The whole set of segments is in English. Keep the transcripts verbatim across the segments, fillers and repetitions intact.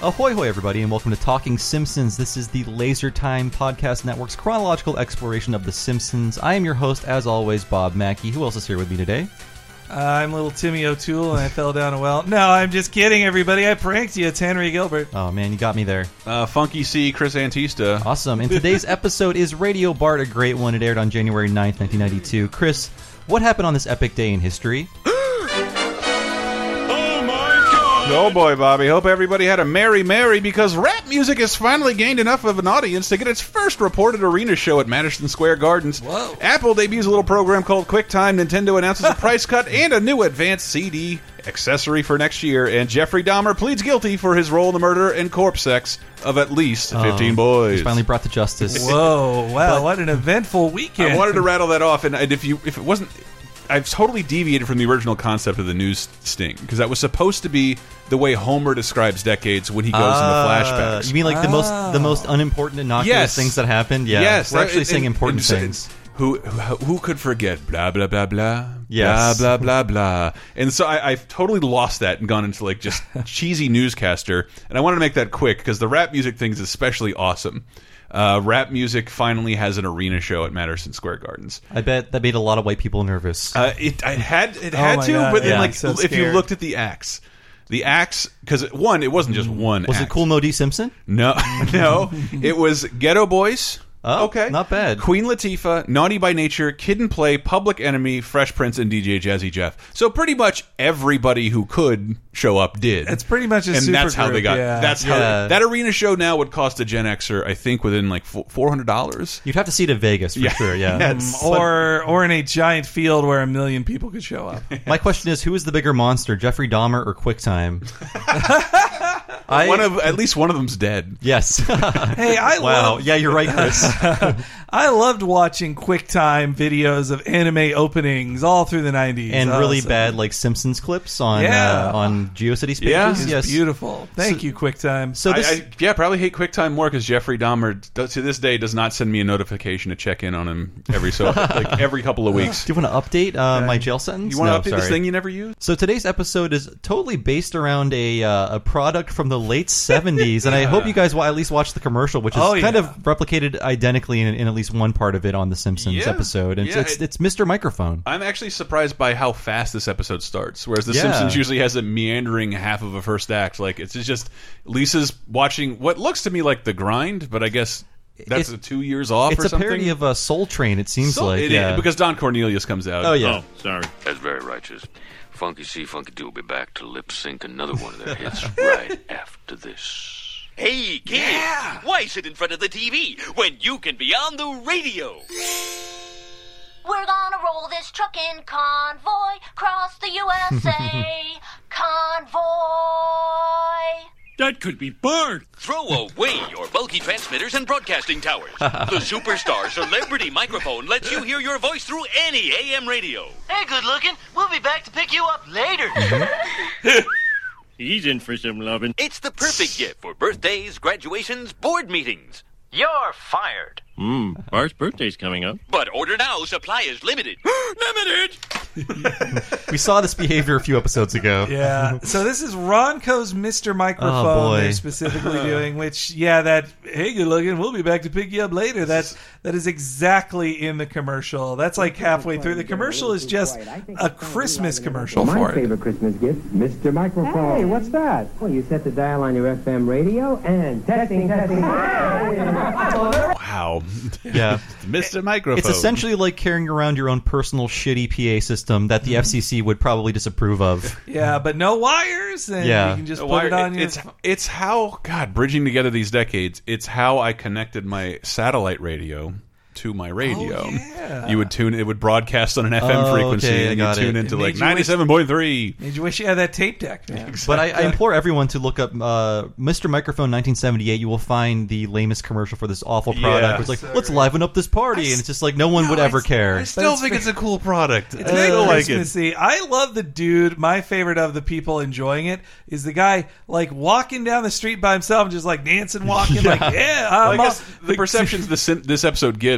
Ahoy hoy everybody, and welcome to Talking Simpsons. This is the Laser Time Podcast Network's chronological exploration of The Simpsons. I am your host, as always, Bob Mackey. Who else is here with me today? Uh, I'm little Timmy O'Toole, and I fell down a well. No, I'm just kidding, everybody. I pranked you. It's Henry Gilbert. Oh, man, you got me there. Uh, Funky C, Chris Antista. Awesome. And today's episode is Radio Bart, a great one. It aired on January ninth, nineteen ninety-two. Chris, what happened on this epic day in history? Oh boy, Bobby. Hope everybody had a merry merry because rap music has finally gained enough of an audience to get its first reported arena show at Madison Square Gardens. Whoa. Apple debuts a little program called QuickTime. Nintendo announces a price cut and a new advanced C D accessory for next year. And Jeffrey Dahmer pleads guilty for his role in the murder and corpse sex of at least fifteen oh, boys. He's finally brought to justice. Whoa, wow, But, what an eventful weekend. I wanted to rattle that off, and if you if it wasn't... I've totally deviated from the original concept of the news sting, because that was supposed to be the way Homer describes decades when he goes uh, in the flashbacks. You mean like the Oh. most the most unimportant, innocuous Yes. things that happened? Yeah. Yes, We're that- actually and- saying important and- things. Who, who who could forget blah blah blah blah Yes. blah blah blah blah? And so I, I've totally lost that and gone into like just cheesy newscaster. And I wanted to make that quick because the rap music thing is especially awesome. Uh, rap music finally has an arena show at Madison Square Gardens. I bet that made a lot of white people nervous. Uh, it I had it Oh had my to, God, but then yeah, like I'm so if you scared. looked at the acts, the acts because one it wasn't just one. Was it act. Cool Mo D. Simpson? No, no, it was Ghetto Boys. Oh, okay, not bad. Queen Latifah, Naughty by Nature, Kid and Play, Public Enemy, Fresh Prince, and D J Jazzy Jeff. So pretty much everybody who could show up did. It's pretty much a and super that's how they group, got. yeah. That's how Yeah. that arena show now would cost a Gen Xer, I think, within like four hundred dollars. You'd have to see it in Vegas for Yeah. sure. Yeah. Yes. Or, or in a giant field where a million people could show up. My question is, who is the bigger monster, Jeffrey Dahmer or QuickTime? I, One of at least one of them's dead. yes. Hey, I wow. love Yeah, you're right, Chris. I loved watching QuickTime videos of anime openings all through the nineties. And Oh, really so- bad like Simpsons clips on Yeah. uh, on GeoCities pages. Yeah. It's yes. beautiful. Thank So- you, QuickTime. So this I, I, yeah, probably hate QuickTime more because Jeffrey Dahmer does, to this day does not send me a notification to check in on him every so like every couple of weeks. do you want to update uh, my jail sentence? You want to No, update this sorry. thing you never used? So today's episode is totally based around a uh, a product from the late seventies, and I hope you guys will at least watch the commercial, which is Oh, yeah. kind of replicated identically in, in at least one part of it on the Simpsons Yeah. episode. And Yeah, it's, it- it's Mister Microphone. I'm actually surprised by how fast this episode starts, whereas The Yeah. Simpsons usually has a meandering half of a first act. Like it's just Lisa's watching what looks to me like The Grind, but I guess that's It's- a two years off It's or a something. parody of uh, Soul Train. It seems So- like it- yeah. because Don Cornelius comes out. oh yeah. Oh, sorry. That's very righteous. Funky C, Funky D will be back to lip sync another one of their hits right after this. Hey, kid! Why sit in front of the T V when you can be on the radio? We're gonna roll this truckin' convoy across the U S A. Convoy. That could be Bart. Throw away your bulky transmitters and broadcasting towers. The Superstar Celebrity Microphone lets you hear your voice through any A M radio. Hey, good looking. We'll be back to pick you up later. He's in for some loving. It's the perfect gift for birthdays, graduations, board meetings. You're fired. Hmm, Bart's birthday's coming up. But order now, supply is limited. Limited! We saw this behavior a few episodes ago. Yeah. So this is Ronco's Mister Microphone Oh, boy. they're specifically doing, which, yeah, that, hey, good looking, we'll be back to pick you up later. That, that is exactly in the commercial. That's like halfway through. The commercial is just a Christmas commercial My for it. favorite Christmas gift, Mister Microphone. Hey, what's that? Well, you set the dial on your F M radio and testing, testing. Wow. Yeah. Mister Microphone. It's essentially like carrying around your own personal shitty P A system that the F C C would probably disapprove of. Yeah, but no wires, and Yeah. you can just A put wire- it on your... it's it's how God bridging together these decades. It's how I connected my satellite radio to my radio. Oh, yeah. You would tune it would broadcast on an F M Oh, frequency, okay, I and you got tune it. into It like made you wish- ninety-seven point three. Made you wish you had that tape deck, man. But I, I implore everyone to look up uh, Mister Microphone nineteen seventy-eight. You will find the lamest commercial for this awful product. Yeah. It's like, let's liven up this party, and it's just like no one would No, ever I- care. I still it's think fa- it's a cool product. It's I very still like it. Christmassy. I love the dude. My favorite of the people enjoying it is the guy like walking down the street by himself, and just like dancing, walking, like yeah. I'm Well, I guess off. the perceptions this this episode gives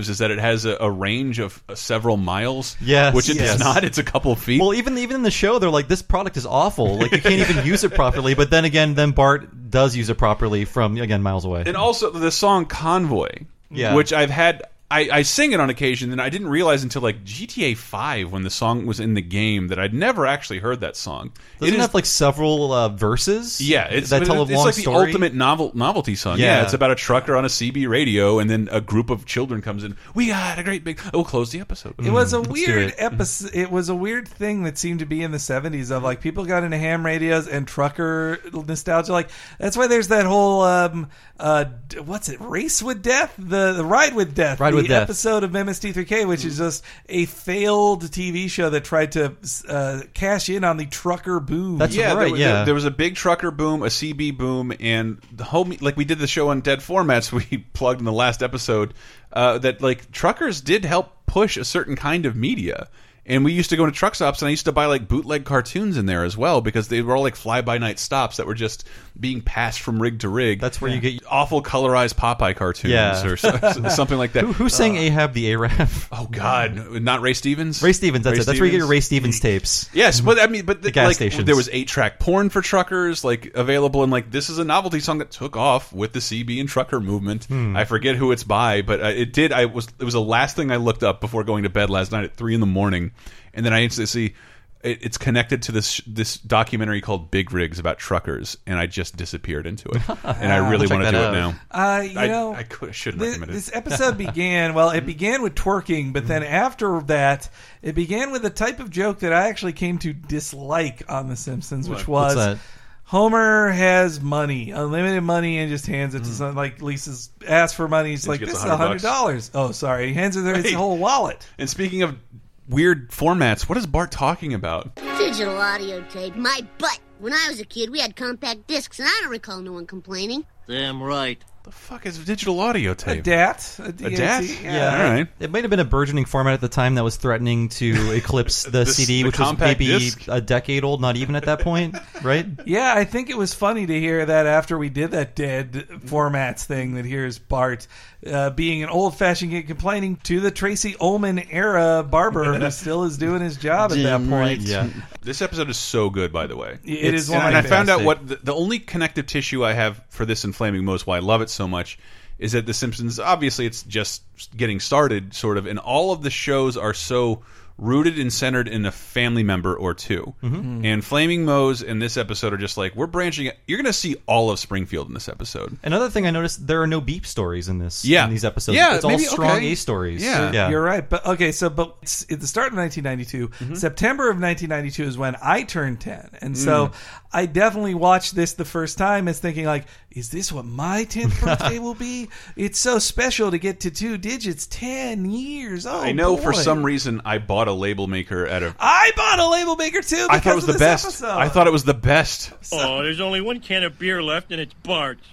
gives is that it has a, a range of uh, several miles. Yes, which it's yes. not. It's a couple feet. Well, even even in the show, they're like, this product is awful. Like, you can't even use it properly. But then again, then Bart does use it properly from, again, miles away. And also the song Convoy, yeah. which I've had... I, I sing it on occasion, and I didn't realize until like G T A five when the song was in the game that I'd never actually heard that song. Doesn't it it is, have like several uh, verses? Yeah, it's that tell a it's long like story? the ultimate novel novelty song. Yeah. Yeah, it's about a trucker on a C B radio, and then a group of children comes in. We got a great big. Oh, we'll close the episode. It was a Let's do weird it. episode. It was a weird thing that seemed to be in the seventies of like people got into ham radios and trucker nostalgia. Like that's why there's that whole um uh what's it Race with Death the the Ride with Death Ride the with Death. episode of M S T three K, which is just a failed T V show that tried to uh, cash in on the trucker boom. That's yeah, right, there, yeah. There, there was a big trucker boom, a C B boom, and the whole like we did the show on Dead Formats we plugged in the last episode uh, that like truckers did help push a certain kind of media. And we used to go into truck stops, and I used to buy like bootleg cartoons in there as well because they were all like fly-by-night stops that were just being passed from rig to rig. That's where you get awful colorized Popeye cartoons Yeah. or so, something like that. Who, who sang Ahab the Arab? Oh God, not Ray Stevens. Ray Stevens. That's Ray it. That's where you get your Stevens? Ray Stevens tapes. Yes, but I mean, but The gas like, stations. there was eight-track porn for truckers, like available, and like this is a novelty song that took off with the C B and trucker movement. Hmm. I forget who it's by, but uh, it did. I was it was the last thing I looked up before going to bed last night at three in the morning, and then I instantly see it, it's connected to this this documentary called Big Rigs about truckers, and I just disappeared into it, and I really Check want to that do out. it now. Uh, you I, know, I could should This, recommend it. this episode began well. It began with twerking, but then after that, it began with a type of joke that I actually came to dislike on The Simpsons, which What's was that? Homer has money, unlimited money, and just hands it to some like Lisa's asks for money. He's like, gets "This a is a hundred hundred dollars." Oh, sorry. He hands her his Right. whole wallet. And speaking of weird formats, what is Bart talking about? Digital audio tape, my butt. When I was a kid, we had compact discs, and I don't recall no one complaining. Damn right. The fuck is digital audio A tape? D A T, a, A D A T, D A T? Yeah. All right. It might have been a burgeoning format at the time that was threatening to eclipse the, The- C D, the which was compact maybe disc? a decade old, not even at that point, right? Yeah, I think it was funny to hear that after we did that dead formats thing. That here's Bart uh, being an old-fashioned kid complaining to the Tracy Ullman era barber who still is doing his job at that Damn right, point. yeah. This episode is so good, by the way. It It's- is one of and my I found out fantastic. what the, the only connective tissue I have for this in Flaming Moe's, why I love it so much, is that The Simpsons, obviously it's just getting started, sort of, and all of the shows are so rooted and centered in a family member or two. Mm-hmm. And Flaming Moe's and this episode are just like, we're branching. You're going to see all of Springfield in this episode. Another thing I noticed, there are no beep stories in this. Yeah. in these episodes. Yeah, it's all maybe- strong okay. A stories. Yeah. yeah. You're right, but okay. So, but it's at the start of nineteen ninety-two, Mm-hmm. September of nineteen ninety-two is when I turned ten, and Mm. so I definitely watched this the first time as thinking like, "Is this what my tenth birthday will be?" It's so special to get to two digits, ten years. Oh, I know boy. for some reason I bought a label maker at a. I bought a label maker too. I thought it was because the of this best. episode. I thought it was the best. Oh, there's only one can of beer left, and it's Bart's.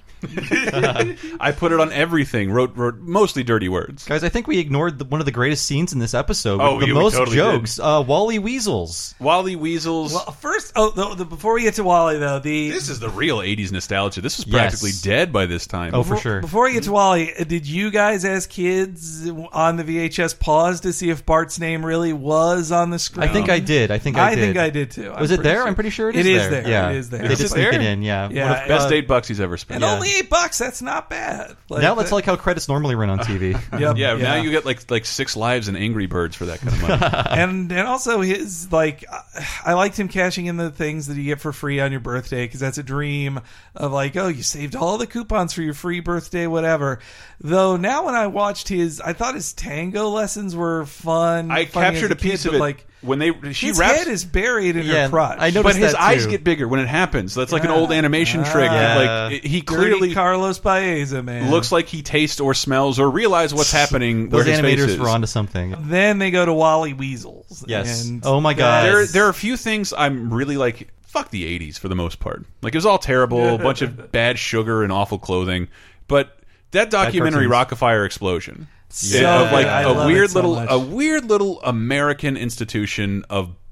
I put it on everything. Wrote, wrote mostly dirty words. Guys, I think we ignored the, one of the greatest scenes in this episode. Oh, with the yeah, we most totally jokes. Uh, Wally Weasels. Wally Weasels. Well, first, oh, the, the, before we get to Wally though, the This is the real eighties nostalgia. This was Yes. practically dead by this time. Oh, for Before- sure. Before we get to Wally, uh, did you guys as kids on the V H S pause to see if Bart's name really was on the screen? I think I did. I think I, I did. think I did too. Was I'm it there? pretty I'm pretty sure it is It is there. there. Yeah. It is there. They Is did it sneak there? it in, yeah. Yeah. One of- Best uh, eight bucks he's ever spent. And only eight bucks. That's not bad. Like, Now it's that- like how credits normally run on T V. Yep, Yeah, now you get like like Six Lives and Angry Birds for that kind of money. and and also his like I liked him cashing in the things that you get for free on your birthday because that's a dream of like, oh, you saved all the coupons for your free birthday, whatever. Though now when I watched his, I thought his tango lessons were fun. I funny captured as a piece kid, of but, it like when they she his raps. head is buried in Yeah, her crotch. I noticed but his that, eyes too. get bigger when it happens. That's like an Yeah. old animation Ah. trick. Yeah. Like it- he Dirty clearly Carlos Baeza, man. looks like he tastes or smells or realizes what's happening. Those where his face animators is. were onto something. Then they go to Wally Weasels. Yes. And Oh my God. There, that's- there are a few things I'm really like. Fuck the eighties for the most part. Like it was all terrible, a bunch of bad sugar and awful clothing. But that documentary, cartoons. Rockafire Explosion, So yeah, of like good. I a love weird it so little, much. a weird little American institution of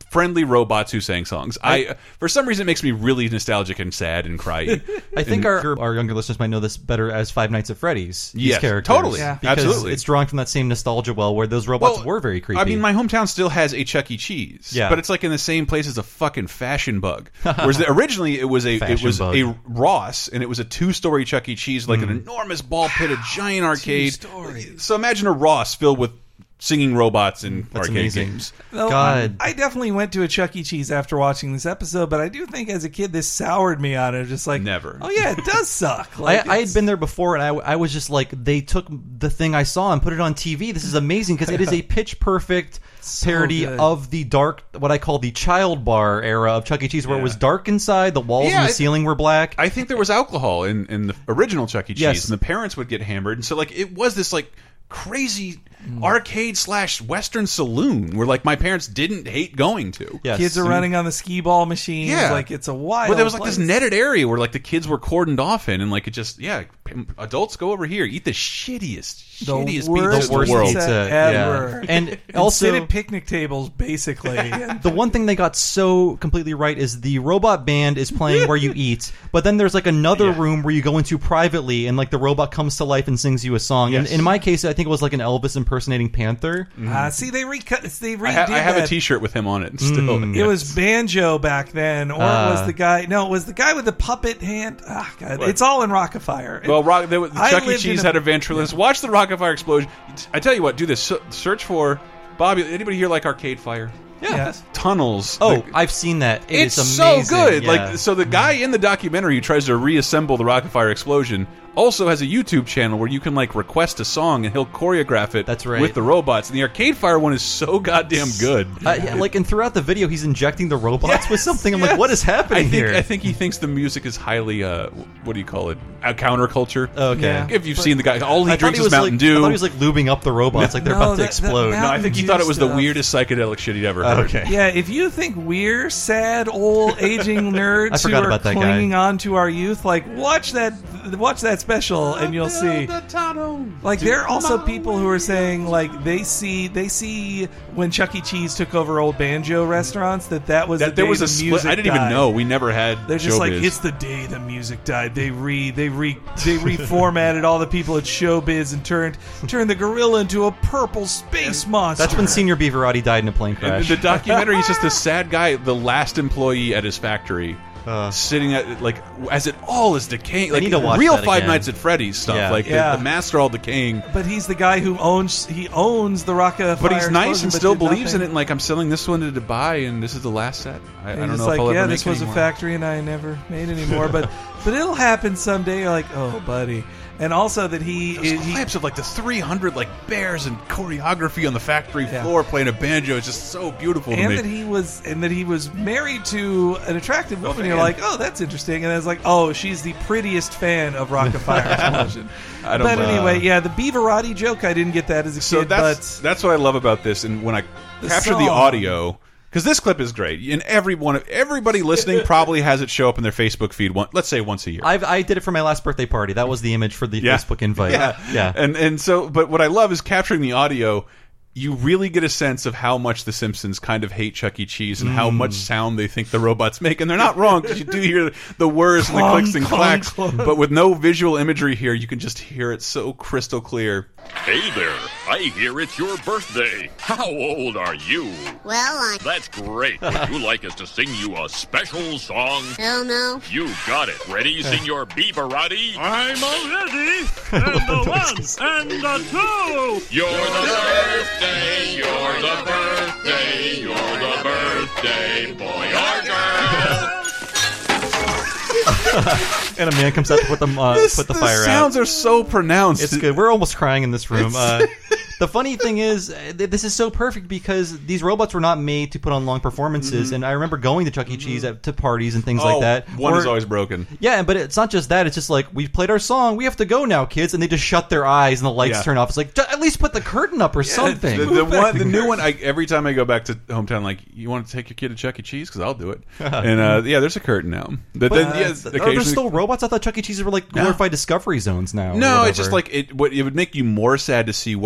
friendly robots who sang songs. I, I for some reason it makes me really nostalgic and sad and cry. I think our our younger listeners might know this better as Five Nights at Freddy's. These Yes, characters, totally. Yeah. because Absolutely. it's drawing from that same nostalgia well, where those robots Well, were very creepy. I mean, my hometown still has a Chuck E. Cheese, Yeah. but it's like in the same place as a fucking Fashion Bug. Whereas the, originally it was a it Fashion was Bug. a Ross, and it was a two story Chuck E. Cheese, like an enormous ball pit, a giant arcade. stories. So imagine a Ross filled with singing robots and That's arcade amazing. games. No, God. I definitely went to a Chuck E. Cheese after watching this episode, but I do think as a kid this soured me on it. Just like Never. Oh yeah, it does suck. Like, I, I had it's- been there before, and I, I was just like, they took the thing I saw and put it on T V. This is amazing because it is a pitch perfect parody good. of the dark, what I call the child bar era of Chuck E. Cheese, where it was dark inside, the walls Yeah, and the I- ceiling were black. I think there was alcohol in, in the original Chuck E. Cheese, Yes. and the parents would get hammered, and so like it was this like crazy arcade slash Western saloon where like my parents didn't hate going to. Yes. kids are And- running on the skee ball machines. Yeah. Like it's a wild. But there was like place. this netted area where like the kids were cordoned off in, and like it just yeah, adults go over here, eat the shittiest, The shittiest worst pizza in the world. pizza Pizza, ever. yeah. And And also- sit at picnic tables, basically. And The one thing they got so completely right is the robot band is playing where you eat, but then there's like another Yeah. room where you go into privately, and like the robot comes to life and sings you a song. Yes. And in my case, I think it was like an Elvis impersonating Panther. uh, see, they recut. They redid I, ha I have that. a T-shirt with him on it still. Mm. It was Banjo back then, or it Uh. was the guy? No, it was the guy with the puppet hand. Ah, God, What? it's all in Rockafire. Well, Rock, there, was- I Chuck E. lived Cheese in a- had a ventriloquist. Watch the Rockafire explosion. I tell you what, do this. So, search for Bobby. Anybody here like Arcade Fire? Yes. Tunnels. Oh, Like, I've seen that. It it's is so amazing. good. Yeah. Like, so the guy in the documentary who tries to reassemble the Rockafire explosion also has a YouTube channel where you can like request a song and he'll choreograph it. That's right. With the robots. And the Arcade Fire one is so goddamn good. Uh, yeah, like, and throughout the video, he's injecting the robots Yes, with something. I'm yes. like, what is happening I think, here? I think he thinks the music is highly, uh, what do you call it? Uh, counterculture. Okay. Yeah. If you've But- seen the guy, all he I thought drinks he is was Mountain like, Dew. I thought he was like lubing up the robots, like they're No, about to that- that explode. Mountain no, I think he Dew thought it was the stuff. weirdest psychedelic shit he'd ever heard. Okay. Yeah, if you think we're sad old aging nerds I forgot who are about that guy. clinging on to our youth, like watch that watch that special and you'll see. Like there are also people who are saying like they see they see when Chuck E. Cheese took over old banjo restaurants that that was That the there day was a the split. music I didn't even died. know. We never had. They're just like Showbiz. it's the day the music died. They re they re they reformatted all the people at Showbiz and turned turned the gorilla into a purple space monster. That's when Senior Beaverati died in a plane And crash. the documentary is just this sad guy, the last employee at his factory, Uh. sitting at like as it all is decaying. Like need to watch real that Five again. Nights at Freddy's stuff. Yeah. Like Yeah. the, the masks are all decaying. But he's the guy who owns he owns the Rockafire. But he's nice explosion, and but still did believes in nothing. it. And like I'm selling this one to Dubai, and this is the last set. I, I And don't he's know like, if I'll yeah, ever this make was a any more. factory and I never made any more. But but it'll happen someday. You're like, oh, buddy. And also that he Those he, clips of like the three hundred like bears and choreography on the factory Yeah. floor playing a banjo is just so beautiful to and me. that he was and that he was married to an attractive woman. You're fan. like, oh, that's interesting. And it's like, oh, she's the prettiest fan of Rockafire Explosion. I don't But know. anyway, yeah, the Beaverati joke, I didn't get that as a So kid. that's but that's what I love about this. And when I The captured the song. audio, because this clip is great, and everyone, everybody listening probably has it show up in their Facebook feed. One, let's say once a year. I've, I did it for my last birthday party. That was the image for the Yeah. Facebook invite. Yeah, yeah. And and so, but what I love is capturing the audio. You really get a sense of how much the Simpsons kind of hate Chuck E. Cheese and how much sound they think the robots make. And they're not wrong, because you do hear the whirs and the Clunk, clicks and clunk, clacks. clunk. But with no visual imagery here, you can just hear it so crystal clear. Hey there, I hear it's your birthday. How old are you? Well, I... That's great. Would you like us to sing you a special song? Hell no. You got it. Ready, Senor Beaverati? I'm all ready. And the one, and the two. You're the birthday, you're the birthday, you're the birthday boy or girl. And a man comes out to put, them, uh, This, put the the fire out. sounds are so pronounced. It's good. We're almost crying in this room. Uh, the funny thing is, uh, th- this is so perfect because these robots were not made to put on long performances. Mm-hmm. And I remember going to Chuck E. Cheese at, to parties and things Oh, like that. one Or- is always broken. Yeah, but it's not just that. It's just like, we've played our song. We have to go now, kids. And they just shut their eyes and the lights Yeah. turn off. It's like, "Ju- at least put the curtain up or something. The, the one, the new one. I, every time I go back to hometown, like, you want to take your kid to Chuck E. Cheese? Because I'll do it. And uh, yeah, there's a curtain now. But, But, then, uh, yeah, are there occasionally. still robots? I thought Chuck E. Cheese were like glorified Discovery Zones now. or No, it's just whatever. like it. What it would make you more sad to see what the arcade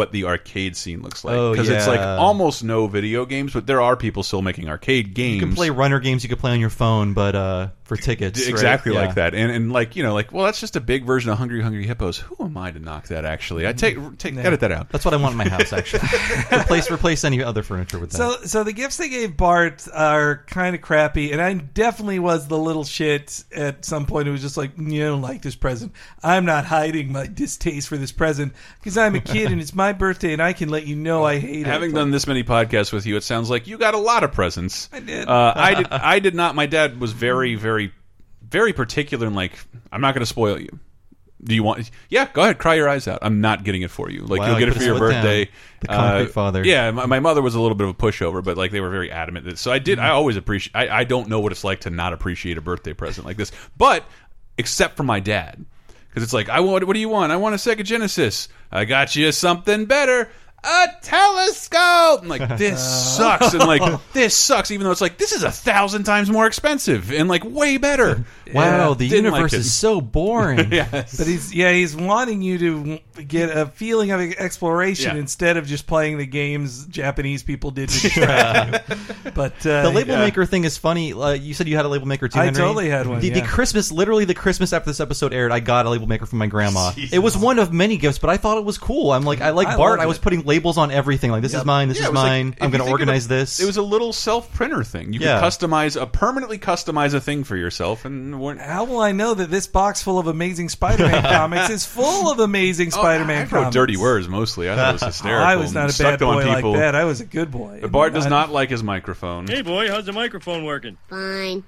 arcade scene looks like. Oh, Because it's like yeah. almost no video games, but there are people still making arcade games. You can play runner games you can play on your phone, but uh, for tickets. right? Exactly Yeah. like that, and and like you know, like well, that's just a big version of Hungry Hungry Hippos. Who am I to knock that? Actually, I take take edit that out. That's what I want in my house, actually. replace replace any other furniture with that. So, so the gifts they gave Bart are kind of crappy, and I definitely was the little shit at some point who was just like, "You don't like this present. I'm not hiding my distaste for this present because I'm a kid and it's my birthday, and I can let you know I hate Having it." done this many podcasts with you, it sounds like you got a lot of presents. I did. Uh, I did. I did not. My dad was very, very, very particular and like, I'm not going to spoil you. Do you want? Yeah, go ahead, cry your eyes out. I'm not getting it for you. Like Wow, you'll get you it put for his your foot down. birthday. The concrete Uh, father. Yeah, my, my mother was a little bit of a pushover, but like they were very adamant. That, so I did. I always appreciate. I, I don't know what it's like to not appreciate a birthday present like this, but except for my dad, because it's like I want. What do you want? I want a Sega Genesis. I got you something better. A telescope. I'm like, this sucks, and like this sucks, even though it's like this is a thousand times more expensive and like way better. wow, Yeah, the didn't universe like it. is so boring. Yes. But he's yeah, he's wanting you to get a feeling of exploration Yeah. instead of just playing the games Japanese people did to distract you. But uh, The label yeah. maker thing is funny. Uh, you said you had a label maker too, I Henry? totally had one, The, the yeah. Christmas, literally the Christmas after this episode aired, I got a label maker from my grandma. It was one of many gifts, but I thought it was cool. I'm like, I like I Bart. love I was it. putting labels on everything. Like, this Yep. is mine, this Yeah, is it was like, mine. if I'm you going to think organize about- this. It was a little self-printer thing. You Yeah. could customize a permanently customize a thing for yourself, and weren't- How will I know that this box full of amazing Spider-Man comics is full of amazing Spider-Man Oh, I wrote comics? dirty words mostly. I thought it was hysterical. I was not a Stuck bad on boy people. like that. I was a good boy. But Bart does I- not like his microphone. Hey, boy, how's the microphone working? Fine.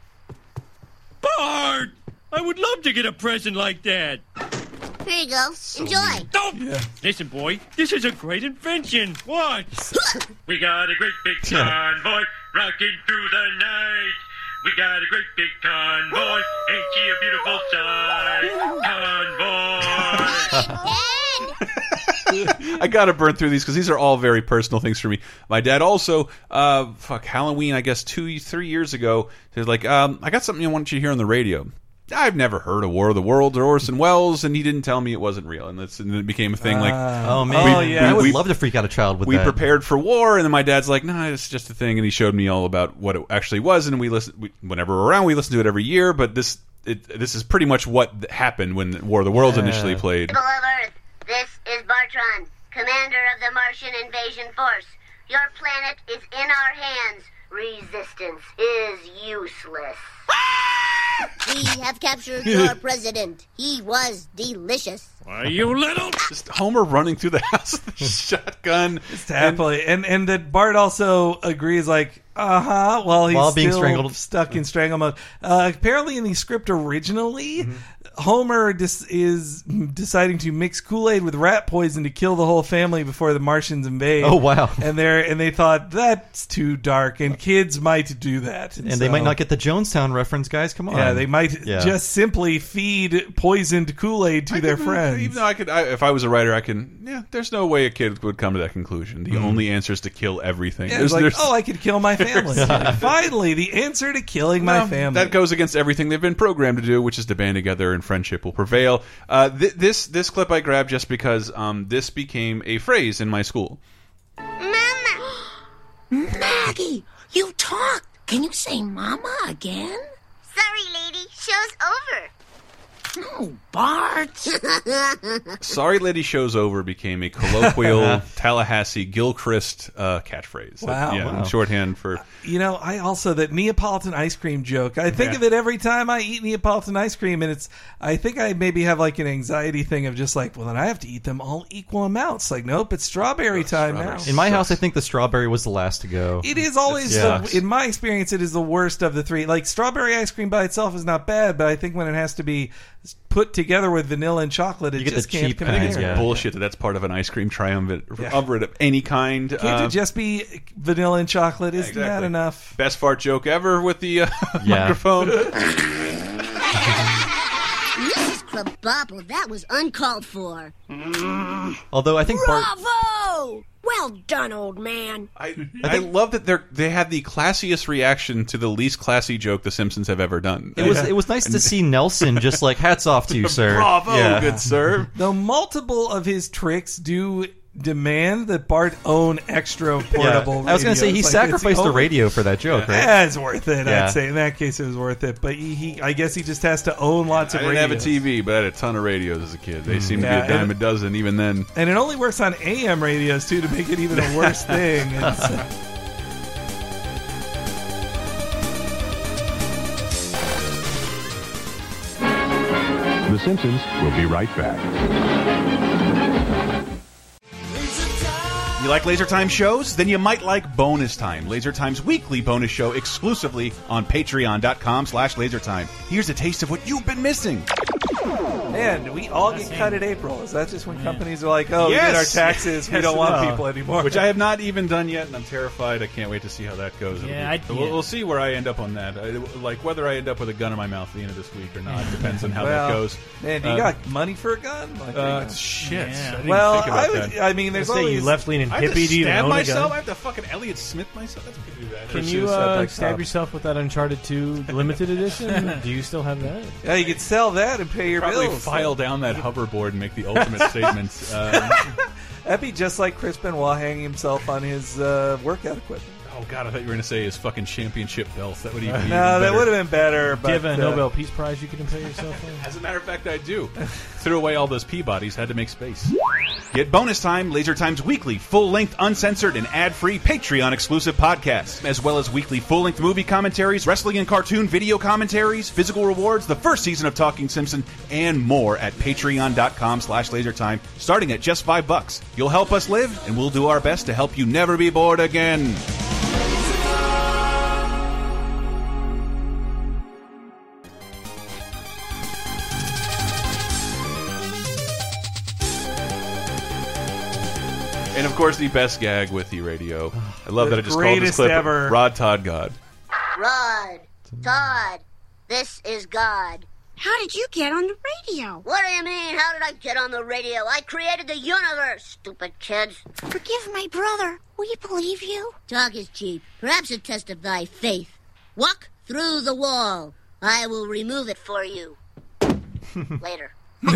Bart! I would love to get a present like that. Here you go. Enjoy. Don't. Listen, boy, this is a great invention. Watch. We got a great big convoy rocking through the night. We got a great big convoy. Ain't she a beautiful sight? Convoy. I gotta burn through these because these are all very personal things for me. My dad also, uh, fuck Halloween, I guess two, three years ago, he was like, um, "I got something I want you to hear on the radio." I've never heard of War of the Worlds or Orson Welles, and he didn't tell me it wasn't real, and, that's, and it became a thing. Like, oh, man. Oh, yeah. I would we- love to freak out a child with we that. prepared for war, and then my dad's like, "No, nah, it's just a thing," and he showed me all about what it actually was, and we listen. We, whenever we're around, we listen to it every year. But this, it, this is pretty much what happened when War of the Worlds Yeah. initially played. People of Earth, this is Bartron, commander of the Martian Invasion Force. Your planet is in our hands. Resistance is useless. We have captured your president. He was delicious. Why, you little... Just Homer running through the house with a shotgun. Just happily, and and that Bart also agrees, like, uh huh, while he's While being still strangled. stuck in strangle mode. Uh, apparently, in the script originally, Homer dis- is deciding to mix Kool-Aid with rat poison to kill the whole family before the Martians invade. Oh, wow. And they and they thought that's too dark, and kids might do that, and they so- might not get the Jonestown reference, guys. Come on. Yeah, they might Yeah. just simply feed poisoned Kool-Aid to I their could- friends. Even though I could, I, if I was a writer, I can. Yeah, there's no way a kid would come to that conclusion. The only answer is to kill everything. Yeah, There's- it's like, there's- oh, I could kill my family. Finally, the answer to killing my Well, family. That goes against everything they've been programmed to do, which is to band together and friendship will prevail. Uh, th this this clip I grabbed just because um, this became a phrase in my school. Mama! Maggie, you talked. Can you say mama again? Sorry, lady. Show's over. No, Bart. Sorry, lady, show's over became a colloquial Tallahassee Gilchrist uh, catchphrase. Wow. yeah, Wow. shorthand for. You know, I also that Neapolitan ice cream joke. I think Yeah. of it every time I eat Neapolitan ice cream, and it's. I think I maybe have like an anxiety thing of just like, well, then I have to eat them all equal amounts. Like, nope, it's strawberry time now. In my house, I think the strawberry was the last to go. It is always, Yeah. the, in my experience, it is the worst of the three. Like, strawberry ice cream by itself is not bad, but I think when it has to be put together with vanilla and chocolate, it You get just the can't cheap compare. kind, It's yeah. bullshit that that's part of an ice cream triumvirate triumvirate of any kind. Can't Uh, it just be vanilla and chocolate? Isn't that exactly. enough? Best fart joke ever with the uh, Yeah. microphone. Missus Krabappel, that was uncalled for. Although I think Bart. Bravo! Well done, old man. I, I love that they they had the classiest reaction to the least classy joke the Simpsons have ever done. It was it was nice to see Nelson just like hats off to you, sir. Bravo, Yeah. good sir. Though multiple of his tricks do demand that Bart own extra portable Yeah. I was going to say, he radios. Like, sacrificed it's the only- radio for that joke, right? Yeah, it's worth it. Yeah. I'd say in that case it was worth it. But he, he I guess he just has to own lots I of didn't radios. have a T V, but I had a ton of radios as a kid. They seemed to Yeah, be a dime and- a dozen even then. And it only works on A M radios, too, to make it even a worse thing. It's, uh, The Simpsons will be right back. You like Laser Time shows? Then you might like Bonus Time, Laser Time's weekly bonus show exclusively on patreon.com slash lasertime. Here's a taste of what you've been missing. Man, we all get cut at April. Is that just when companies are like, oh, Yes. we did our taxes, we Yes. don't want Uh, people anymore? Which I have not even done yet, and I'm terrified. I can't wait to see how that goes. It'll Yeah, be- I- so we'll, yeah. we'll see where I end up on that. I, like, whether I end up with a gun in my mouth at the end of this week or not depends on how well, that goes. Man, do you Uh, got money for a gun? Like, uh, you know. shit. Yeah. I didn't Well, think about I would. that. I mean, there's I say always you left-leaning I have hippie. to Do you stab own a myself? I gun? have to fucking Elliot Smith myself? That's what you do that. Can Or you suicide uh, like stab Bob. yourself with that Uncharted two limited edition? Do you still have that? Yeah, you could sell that and pay your Probably bills. file down that hoverboard and make the ultimate statement. Um, That'd be just like Chris Benoit hanging himself on his uh, workout equipment. oh god, I thought you were going to say his fucking championship belt. That would even be No, even that better. would have been better. But Do you have a uh, Nobel Peace Prize you could impale yourself on? As a matter of fact, I do. Threw away all those Peabodys, had to make space. Get Bonus Time, Laser Time's weekly, full-length, uncensored, and ad-free Patreon-exclusive podcast, as well as weekly full-length movie commentaries, wrestling and cartoon video commentaries, physical rewards, the first season of Talking Simpson, and more at patreon.com slash lasertime, starting at just five bucks. You'll help us live, and we'll do our best to help you never be bored again. And of course, the best gag with the radio. I love The that I just called this greatest clip ever. Rod Todd God. Rod, Todd, this is God. How did you get on the radio? What do you mean? How did I get on the radio? I created the universe, stupid kids. Forgive my brother. We believe you. Talk is cheap. Perhaps a test of thy faith. Walk through the wall. I will remove it for you. Later.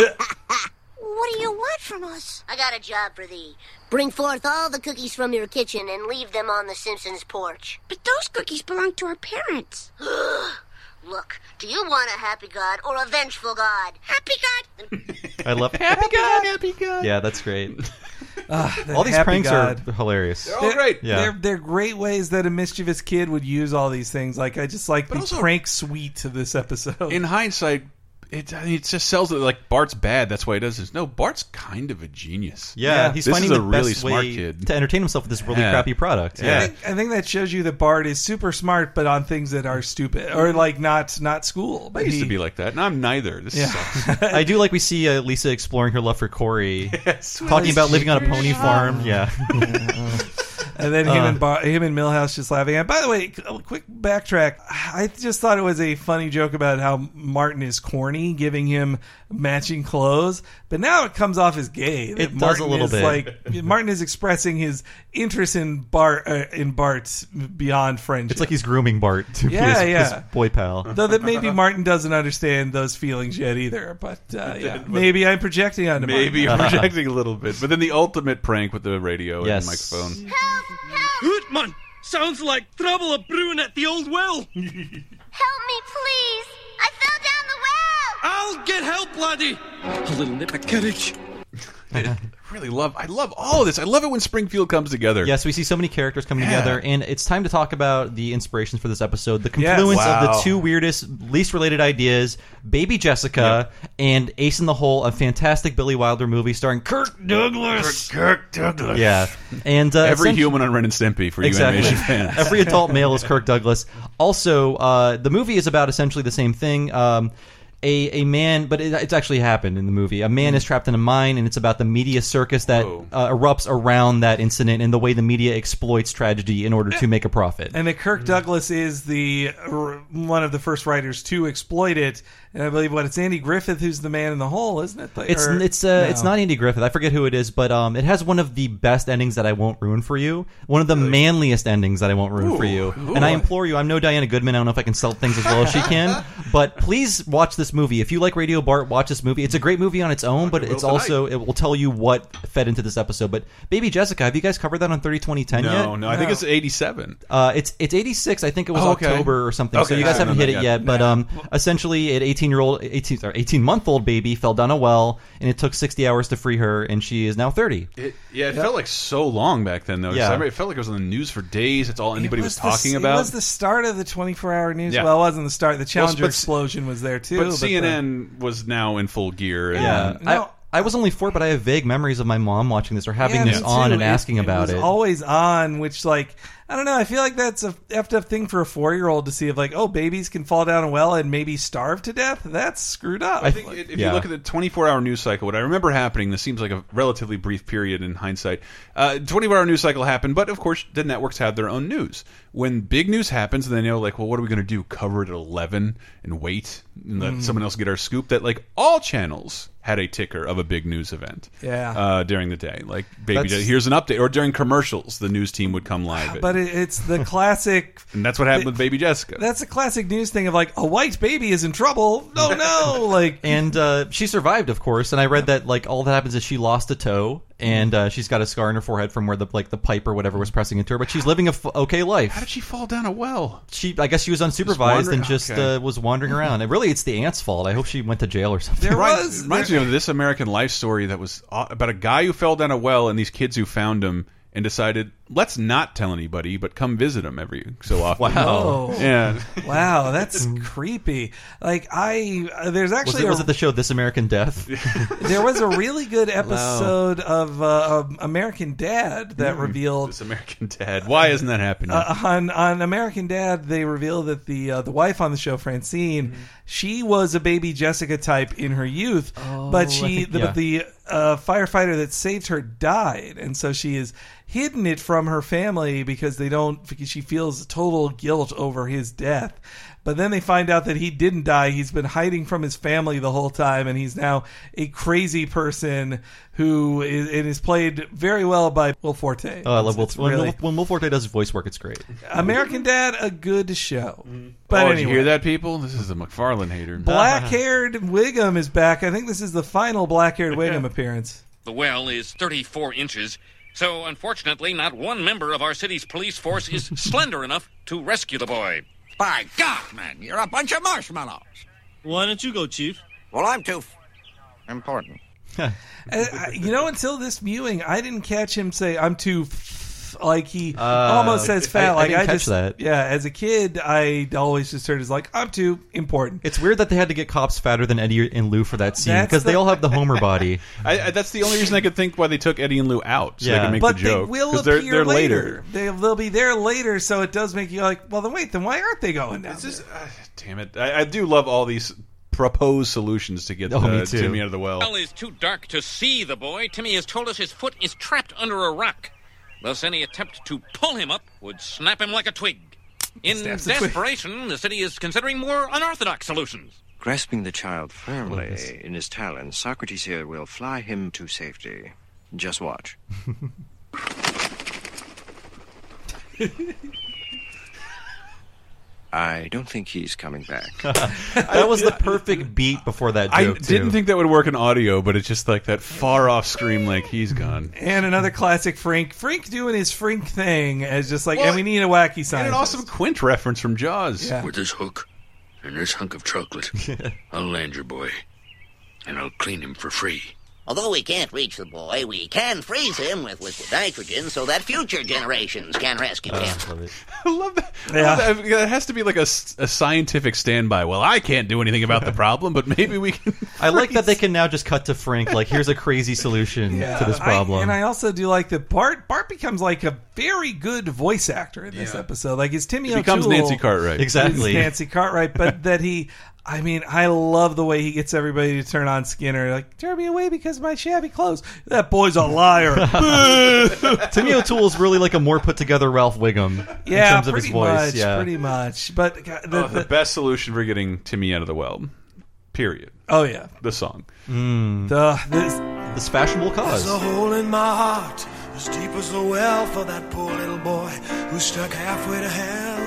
What do you want from us? I got a job for thee. Bring forth all the cookies from your kitchen and leave them on the Simpsons' porch. But those cookies belong to our parents. Look, do you want a happy God or a vengeful God? Happy God. I love Happy God. Happy God. Yeah, that's great. Uh, the All these Happy pranks God. are hilarious. They're all great. Yeah. They're, they're great ways that a mischievous kid would use all these things. Like, I just like But the also- prank suite to this episode. In hindsight, it, I mean, it just sells it like Bart's bad. That's why he does this. No, Bart's kind of a genius. Yeah, Yeah. he's This finding is the a really best smart way kid. to entertain himself with this really Yeah. crappy product. I Yeah. think, I think that shows you that Bart is super smart, but on things that are stupid or like not not school. I But used he, to be like that, and I'm neither. This Yeah. sucks. I do like we see uh, Lisa exploring her love for Corey, Yes. talking about living on a pony farm. Yeah. And then him Uh. and Bar- him and Milhouse just laughing. And by the way, a quick backtrack. I just thought it was a funny joke about how Martin is corny, giving him matching clothes. But now it comes off as gay. that It does Martin a little is bit. Like Martin is expressing his interest in Bart uh, in Bart's beyond friendship. It's like he's grooming Bart to Yeah, be his, yeah. his boy pal. Though that maybe Martin doesn't understand those feelings yet either. But uh, yeah, maybe I'm projecting onto Maybe you're Martin. projecting a little bit, but then the ultimate prank with the radio Yes. and microphone. Hootman! Sounds like trouble a brewing at the old well. Help me, please. I fell down the well. I'll get help, laddie. A little nip of courage. I really love. I love all of this. I love it when Springfield comes together. Yes, we see so many characters coming Yeah. together, and it's time to talk about the inspirations for this episode. The Yes. confluence of Wow. the two weirdest, least related ideas: Baby Jessica and Ace in the Hole, a fantastic Billy Wilder movie starring Kirk Douglas. Kirk Douglas. Yeah, and uh, Every essentially- human on Ren and Stimpy for you Exactly. animation fans. Every adult male is Kirk Douglas. Also, uh, the movie is about essentially the same thing. Um, a, a man, but it, it's actually happened in the movie. A man is trapped in a mine, and it's about the media circus that Whoa. uh, erupts around that incident and the way the media exploits tragedy in order to make a profit. And that Kirk Douglas is the r- one of the first writers to exploit it. And I believe what it's Andy Griffith who's the man in the hole, isn't it? It's Or- it's uh, no. it's not Andy Griffith. I forget who it is, but um, it has one of the best endings that I won't ruin for you. One of the manliest endings that I won't ruin for you. Ooh. And I implore you, I'm no Diana Goodman. I don't know if I can sell things as well as she can, but please watch this this movie. If you like Radio Bart, watch this movie. It's a great movie on its own, but it's also it will tell you what fed into this episode. But Baby Jessica, have you guys covered that on thirty twenty ten no, yet? No, no. I think it's eighty-seven. Uh, it's it's eighty-six. I think it was oh, okay. October or something. Okay. So you guys I haven't hit that it yet. yet. But um, essentially, an eighteen-year-old, eighteen or eighteen-month-old baby fell down a well, and it took sixty hours to free her, and she is now thirty. It, yeah, it yep. felt like so long back then, though. Yeah. I it felt like it was on the news for days. That's all anybody was, was talking the, about. It was the start of the twenty-four hour news. Yeah. Well, it wasn't the start. The Challenger well, but, explosion was there too. But, but C N N the, was now in full gear. And, yeah, no, I, I was only four, but I have vague memories of my mom watching this or having yeah, this on too. and asking it, about it. it. Was always on, which like. I don't know. I feel like that's a effed up thing for a four-year-old to see. If like, oh, babies can fall down a well and maybe starve to death. That's screwed up. I think if yeah. you look at the twenty-four hour news cycle, what I remember happening, this seems like a relatively brief period in hindsight. Uh, twenty-four hour news cycle happened, but of course the networks have their own news. When big news happens, they know like, well, what are we going to do? Cover it at eleven and wait and let mm. someone else get our scoop? That like all channels had a ticker of a big news event. Yeah. Uh, during the day, like baby, here's an update, or during commercials, the news team would come live. But it, it's the classic, and that's what happened the, with Baby Jessica. That's a classic news thing of like a white baby is in trouble. No, no, like, and uh, she survived, of course. And I read that like all that happens is she lost a toe, and uh, she's got a scar on her forehead from where the like the pipe or whatever was pressing into her. But she's living a f okay life. How did she fall down a well? She, I guess, she was unsupervised just and just okay. uh, was wandering around. And really, it's the aunt's fault. I hope she went to jail or something. There was it reminds there, me of This American Life story that was about a guy who fell down a well and these kids who found him and decided, let's not tell anybody, but come visit him every so often. Wow. Yeah. Wow, that's creepy. Like, I, uh, there's actually... Was it, a, was it the show This American Death? There was a really good episode wow. of, uh, of American Dad that mm, revealed... This American Dad. Why isn't that happening? Uh, on, on American Dad, they revealed that the uh, the wife on the show, Francine, mm. she was a Baby Jessica type in her youth, oh, but she, think, the, yeah. but the uh, firefighter that saved her died, and so she is hidden it from her family because they don't, because she feels total guilt over his death. But then they find out that he didn't die. He's been hiding from his family the whole time, and he's now a crazy person who is, it is played very well by Will Forte. Oh, I love Will. When, really, Will when Will Forte does his voice work, it's great. American Dad, a good show. Mm. But oh, anyway, did you hear that, people? This is the McFarlane hater. Black-haired Wiggum is back. I think this is the final black-haired Wiggum appearance. The well is thirty-four inches. So, unfortunately, not one member of our city's police force is slender enough to rescue the boy. By God, man, you're a bunch of marshmallows. Why don't you go, Chief? Well, I'm too f important. uh, you know, until this viewing, I didn't catch him say, I'm too f like he uh, almost says fat. I, like I, didn't I catch just, that. Yeah, as a kid, I always just heard as like, I'm too important. It's weird that they had to get cops fatter than Eddie and Lou for that scene because the, they all have the Homer body. I, I, that's the only reason I could think why they took Eddie and Lou out, so yeah. they could make but the joke. But they will appear they're, they're later. later. They, they'll be there later, so it does make you like, well, then wait, then why aren't they going down just, uh, damn it. I, I do love all these proposed solutions to get oh, uh, Timmy out of the well. The well is too dark to see the boy. Timmy has told us his foot is trapped under a rock. Thus, any attempt to pull him up would snap him like a twig. In desperation, the city is considering more unorthodox solutions. Grasping the child firmly in his talons, Socrates here will fly him to safety. Just watch. I don't think he's coming back. That was the perfect beat before that joke, I didn't too. think that would work in audio, but it's just like that far-off scream like he's gone. And another classic Frink. Frink doing his Frink thing as just like, well, and we need a wacky scientist. And an awesome Quint reference from Jaws. Yeah. With this hook and this hunk of chocolate, I'll land your boy, and I'll clean him for free. Although we can't reach the boy, we can freeze him with liquid nitrogen so that future generations can rescue him. Uh, I love that. Yeah. I love that. It has to be like a, a scientific standby. Well, I can't do anything about the problem, but maybe we can. I like that they can now just cut to Frank. Like, here's a crazy solution yeah. to this problem. I, and I also do like that Bart. Bart becomes like a very good voice actor in this yeah. episode. Like, his Timmy he O'Toole becomes Nancy Cartwright. Exactly, Nancy Cartwright. But that he. I mean, I love the way he gets everybody to turn on Skinner. Like, turn me away because of my shabby clothes. That boy's a liar. Timmy O'Toole's really like a more put together Ralph Wiggum yeah, in terms of his voice. Much, yeah, pretty much. But the, oh, the, the best solution for getting Timmy out of the well. Period. Oh yeah, the song. Mm. The this, this fashionable cause. There's a hole in my heart as deep as the well for that poor little boy who's stuck halfway to hell.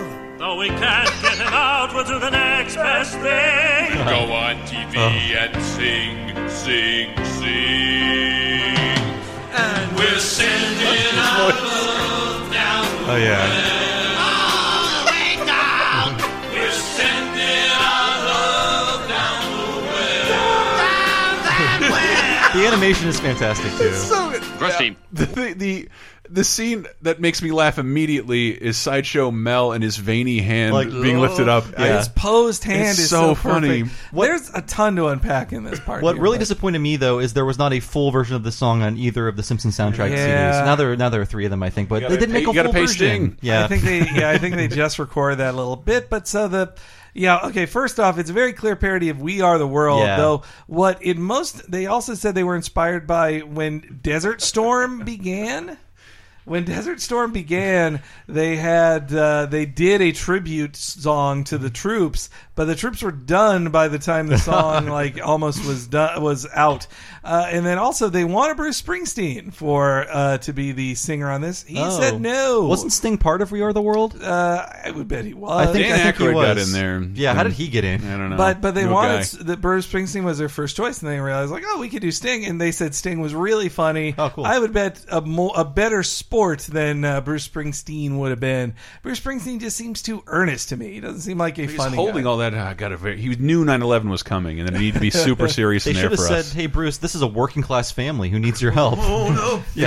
Though we can't get him out, we'll do the next best thing. Go on T V and sing, sing, sing. And we're sending our love down the Oh, yeah. well. All the way down. We're sending our love down the well. Down that well. The animation is fantastic, too. It's so good. Rusty. The, the, the, the scene that makes me laugh immediately is Sideshow Mel and his veiny hand Like, being lifted up. Yeah. His posed hand It's is so so, funny. perfect. What- There's a ton to unpack in this part. What here, really but- disappointed me, though, is there was not a full version of the song on either of the Simpsons soundtrack Yeah. C Ds. Now there, now there are three of them, I think, but You they gotta didn't pay- make a you gotta full pay version. Sting. Yeah, I think they, yeah, I think they just recorded that a little bit. But so the, yeah, okay. First off, it's a very clear parody of "We Are the World." Yeah. Though, what it most they also said they were inspired by when Desert Storm began. When Desert Storm began, they had uh, they did a tribute song to the troops, but the troops were done by the time the song like almost was done was out. Uh, and then also they wanted Bruce Springsteen for uh, to be the singer on this. He Oh. said no. Wasn't Sting part of We Are the World? Uh, I would bet he was. I think, Dan I think he Aykroyd was. got in there. Yeah, how did he get in? I don't know. But but they No wanted guy. s- that Bruce Springsteen was their first choice, and they realized like, oh, we could do Sting, and they said Sting was really funny. Oh, cool. I would bet a more a better sport than uh, Bruce Springsteen would have been. Bruce Springsteen just seems too earnest to me. He doesn't seem like a He's funny holding guy. all that. I got a very. He knew nine eleven was coming, and then he needed to be super serious They in there should for have us. said, "Hey, Bruce, this is a working class family who needs your help." Yeah.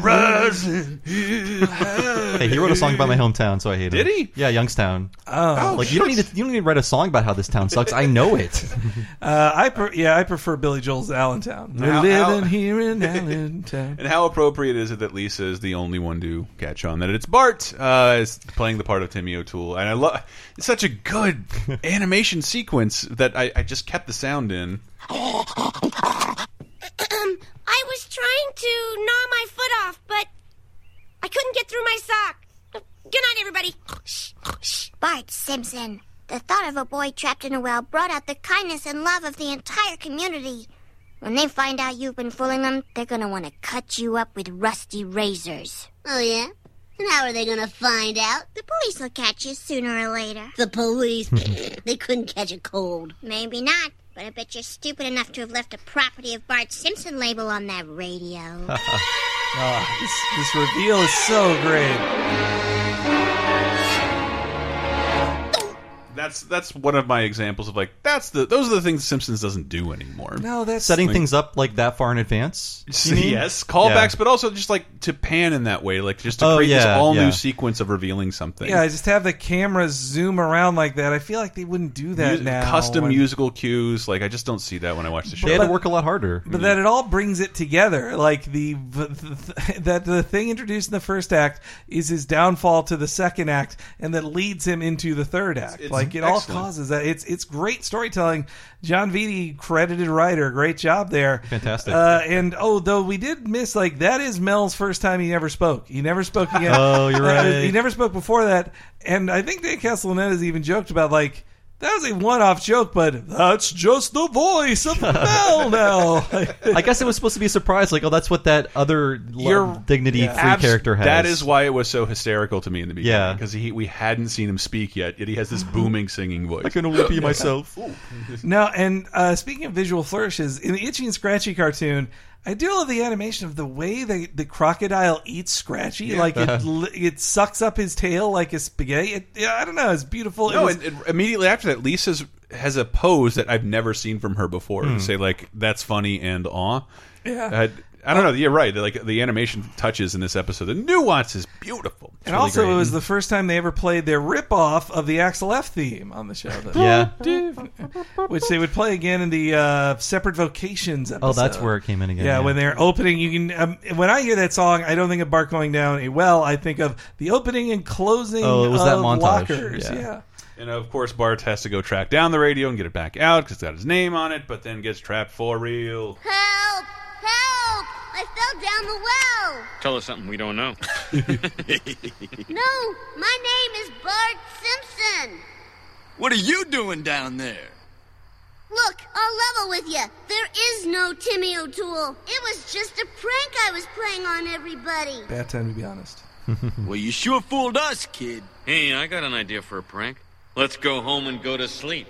Hey, he wrote a song about my hometown, so I hate Did him. he? Yeah, Youngstown. Oh, Like you don't need to, you don't need to write a song about how this town sucks. I know it. Uh, I pre- yeah, I prefer Billy Joel's Allentown. We're How- living how- here in Allentown. And how appropriate is it that Lisa is the only one to catch on that it's Bart uh, is playing the part of Timmy O'Toole, and I love it's such a good animation sequence that I, I just kept the sound in. I was trying to gnaw my foot off, but I couldn't get through my sock. Good night, everybody. Bart Simpson. The thought of a boy trapped in a well brought out the kindness and love of the entire community. When they find out you've been fooling them, they're gonna want to cut you up with rusty razors. Oh, yeah? And how are they going to find out? The police will catch you sooner or later. The police? They couldn't catch a cold. Maybe not, but I bet you're stupid enough to have left a Property of Bart Simpson label on that radio. Oh, this, this reveal is so great. That's that's one of my examples of like that's the those are the things Simpsons doesn't do anymore. No, that's Setting like, things up like that far in advance. you mean? Yes, callbacks, Yeah. but also just like to pan in that way, like just to Oh, create this yeah, all yeah. new sequence of revealing something. Yeah, just have the camera zoom around like that. I feel like they wouldn't do that Mu- now. Custom when- musical cues, like I just don't see that when I watch the show. They had But- to work a lot harder. But that it all brings it together. Like the, the, the that the thing introduced in the first act is his downfall to the second act, and that leads him into the third act. it's like it excellent. all causes that. It's it's great storytelling. John Vitti, credited writer, great job there. Fantastic. Uh, and oh, though we did miss like that is Mel's first time he ever spoke. He never spoke again. Oh, you're Uh, right. he never spoke before that. And I think Dan Castellaneta has even joked about like. That was a one-off joke, but that's just the voice of Mel now. I guess it was supposed to be a surprise. Like, oh, that's what that other You're- lo- dignity yeah. free Abs- character has. That is why it was so hysterical to me in the beginning. Yeah. because he we hadn't seen him speak yet, yet he has this booming singing voice. I can only be myself. No, and uh, speaking of visual flourishes, in the Itchy and Scratchy cartoon, I do love the animation of the way the, the crocodile eats Scratchy. Yeah. Like it, li- it sucks up his tail like a spaghetti. It, yeah, I don't know. It's beautiful. No, it was, and, and immediately after that, Lisa's has a pose that I've never seen from her before. Hmm. To say like that's funny and awe. Yeah. Uh, I don't know. You're right. Like the animation touches in this episode, the nuance is beautiful. It's and really also, great. it was the first time they ever played their rip-off of the Axel F theme on the show. The- Yeah. Which they would play again in the uh, Separate Vocations episode. Oh, that's where it came in again. Yeah, Yeah, when they're opening, you can. Um, when I hear that song, I don't think of Bart going down a well. I think of the opening and closing. Oh, it was that of montage. Lockers. Yeah. Yeah. And of course, Bart has to go track down the radio and get it back out because it's got his name on it, but then gets trapped for real. Help! Help! I fell down the well. Tell us something we don't know. No, my name is Bart Simpson. What are you doing down there? Look, I'll level with you. There is no Timmy O'Toole. It was just a prank I was playing on everybody. Bad time to be honest. Well, you sure fooled us, kid. Hey, I got an idea for a prank. Let's go home and go to sleep.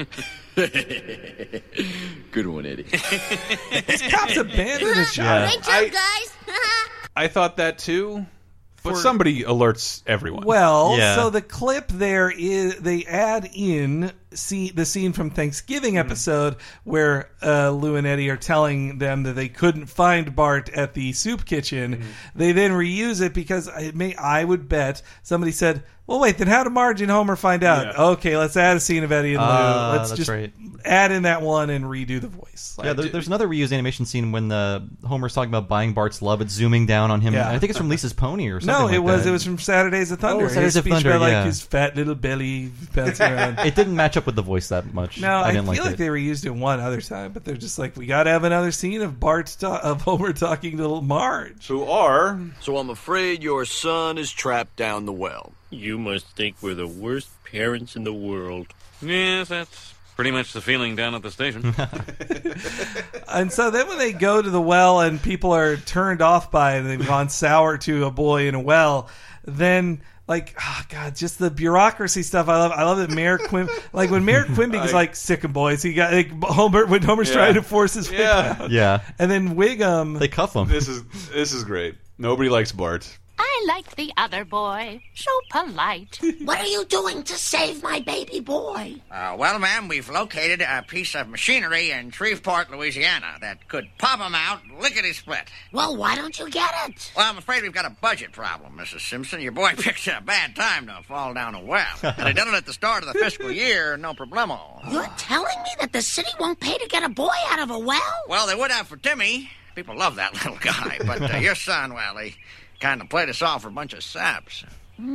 Good one, Eddie. These cops abandoned the child. Great job, guys. I thought that too, but For- somebody alerts everyone. Well, Yeah. so the clip there is they add in see the scene from Thanksgiving episode where uh, Lou and Eddie are telling them that they couldn't find Bart at the soup kitchen. They then reuse it because I may I would bet somebody said, "Well, wait, then how did Marge and Homer find out?" Yeah. Okay, let's add a scene of Eddie and Lou. Ah, let's that's just right. add in that one and redo the voice. Yeah, there, there's another reused animation scene when the Homer's talking about buying Bart's love. It's zooming down on him. Yeah. I think it's from Lisa's Pony or something. No, like it was that. it was from Saturdays of Thunder. Oh, Saturdays his of speech Thunder, about, like yeah. his fat little belly bouncing around. It didn't match up with the voice that much. No, I, I didn't feel like like it. they reused it one other time, but they're just like, we got to have another scene of Bart ta- of Homer talking to Marge. Who are? So I'm afraid your son is trapped down the well. You must think we're the worst parents in the world. Yes, that's pretty much the feeling down at the station. And so then when they go to the well and people are turned off by it, and they've gone sour to a boy in a well, then like, oh God, just the bureaucracy stuff. I love. I love that Mayor Quim, like when Mayor Quimby's like, sick 'em boys. He got like, Homer when Homer's Yeah. trying to force his way Yeah. out. Yeah. And then Wiggum, They cuff him. This is this is great. Nobody likes Bart. I like the other boy. So polite. What are you doing to save my baby boy? Uh, well, ma'am, we've located a piece of machinery in Shreveport, Louisiana that could pop him out lickety-split. Well, why don't you get it? Well, I'm afraid we've got a budget problem, Missus Simpson. Your boy picked a bad time to fall down a well. And he did it at the start of the fiscal year, no problemo. You're telling me that the city won't pay to get a boy out of a well? Well, they would have for Timmy. People love that little guy. But uh, your son, well, he kind of played us off for a bunch of saps.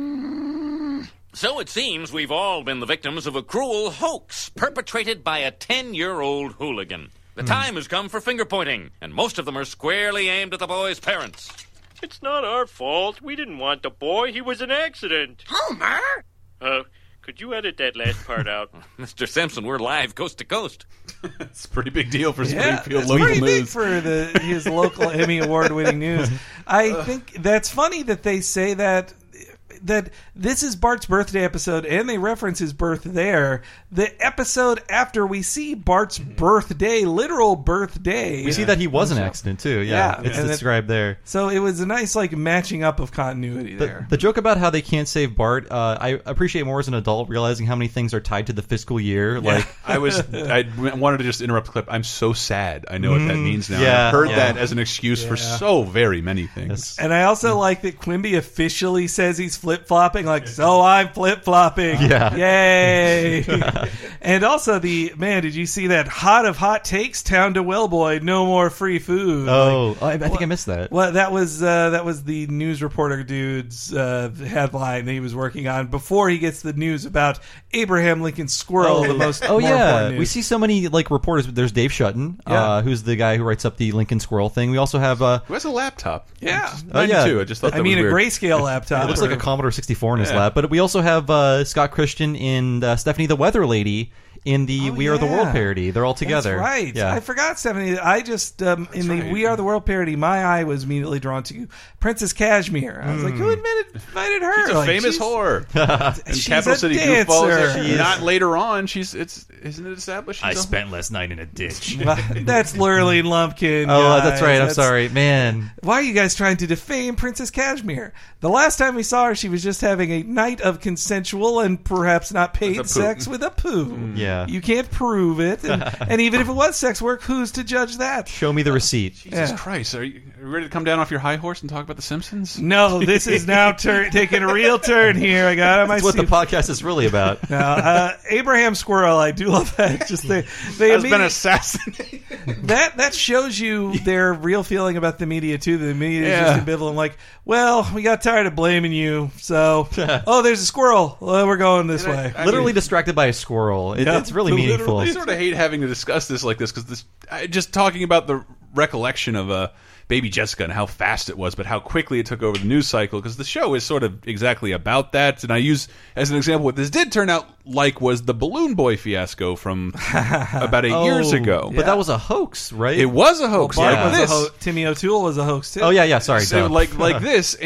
So it seems we've all been the victims of a cruel hoax perpetrated by a ten-year-old hooligan. The time has come for finger-pointing, and most of them are squarely aimed at the boy's parents. It's not our fault. We didn't want the boy. He was an accident. Homer? Uh, could you edit that last part out? Mister Simpson, we're live coast to coast. It's a pretty big deal for Yeah, Springfield it's local pretty big news. for the his local Emmy award-winning news. I think that's funny that they say that that this is Bart's birthday episode, and they reference his birth there. The episode after we see Bart's birthday, literal birthday. We see that he was an accident too. Yeah, Yeah, it's and it- described there. So it was a nice like matching up of continuity The, there. the joke about how they can't save Bart, uh, I appreciate more as an adult realizing how many things are tied to the fiscal year. Like I was, I wanted to just interrupt the clip. I'm so sad. I know what that means now. Yeah, I've heard yeah. that as an excuse for Yeah. so very many things. And I also like that Quimby officially says he's flip flopping, like, so I'm flip flopping. Yeah. Yay. And also the man, did you see that hot of hot takes? Town to Wellboy, no more free food. oh, Like, I, I think I missed that. well, that was uh, that was the news reporter dude's uh, headline that he was working on before he gets the news about Abraham Lincoln's squirrel. the most Oh more yeah, important news. we see so many like reporters. There's Dave Shutton, Yeah. uh, who's the guy who writes up the Lincoln Squirrel thing. We also have uh, Who has a laptop? Yeah. Oh, yeah. ninety-two. I just thought that I mean, a was weird. grayscale laptop. it looks like a Commodore sixty-four in his Yeah. lap. But we also have uh, Scott Christian and uh, Stephanie the Weather Lady in the Oh, We Are the yeah. World parody. They're all together. That's right. Yeah. I forgot, Stephanie. I just, um, in the right. We Are the World parody, my eye was immediately drawn to Princess Cashmere. I was like, who admitted, invited her? She's a Like, famous she's- whore. In she's Capital a City dancer. Goofballs. She is. Not later on. She's it's isn't it established? I she's a- spent last night in a ditch. That's Lurleen Lumpkin. Oh, guys. that's right. I'm That's- sorry, man. Why are you guys trying to defame Princess Cashmere? The last time we saw her, she was just having a night of consensual and perhaps not paid With a sex with a poo. Yeah. You can't prove it. And, and even if it was sex work, who's to judge that? Show me the receipt. Jesus Yeah. Christ! Are you, are you ready to come down off your high horse and talk about The Simpsons? No, this is now tur- taking a real turn here. I got on my That's what the seat. podcast is really about. Now, uh, Abraham Squirrel, I do love that. Just they, they Has been immediately- assassinated. that that shows you their real feeling about the media too. The media is Yeah. just ambivalent. Like, well, we got tired of blaming you, so oh, there's a squirrel. Well, we're going this And I- way. I Literally mean- distracted by a squirrel. It, Yeah, it's really literally. meaningful. I sort of hate having to discuss this like this because this I, just talking about the recollection of uh, Baby Jessica and how fast it was, but how quickly it took over the news cycle. Because the show is sort of exactly about that. And I use as an example what this did turn out like was the Balloon Boy fiasco from about eight years Oh, ago. But that was a hoax, right? It was a hoax Bart like was this. a ho- Timmy O'Toole was a hoax too. Oh yeah, yeah. Sorry, So duh. like like this, and